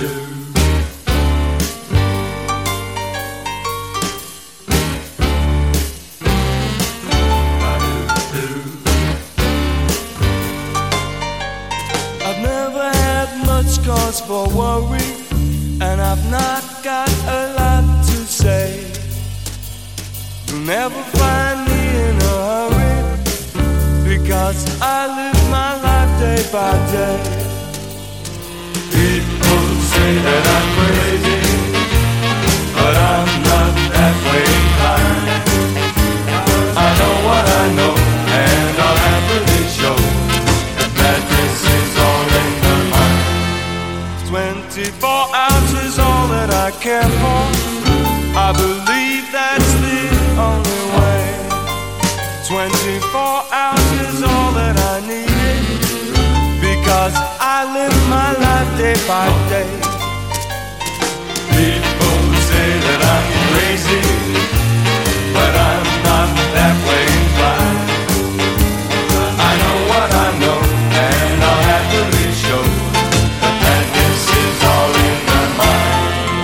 I've never had much cause for worry, and I've not got a lot to say. You'll never find me in a hurry, because I live my life day by day. People say that I'm crazy, but I'm not that way inclined. I know what I know, and I'll happily show that madness is all in the mind. 24 hours is all that I care for. I believe that's the only way. 24 hours is all that I need, because I live my life day by day. People say that I'm crazy, but I'm not that way inclined. I know what I know, and I'll happily show that madness is all in my mind.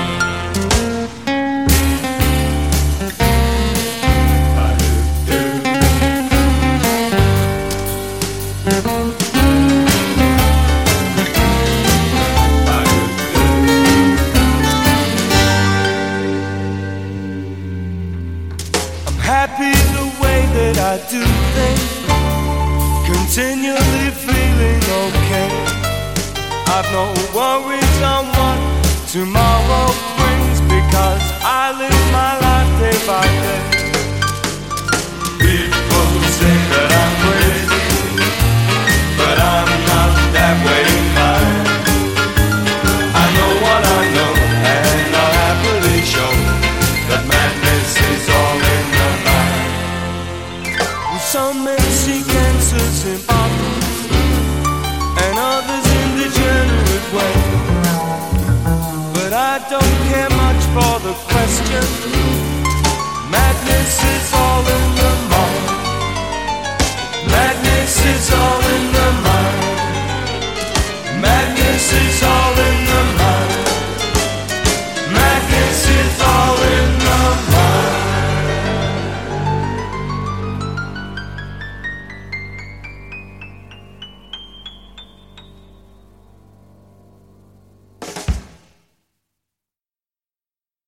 Happy the way that I do things, continually feeling okay. I've no worries on what tomorrow brings, because I live my life day by day. People say that I'm crazy, but I'm not that way inclined. I know what I know, and I'll happily show that madness is all in the mind. Some may seek answers in bottles, and others in degenerate way. But I don't care much for the question. Madness is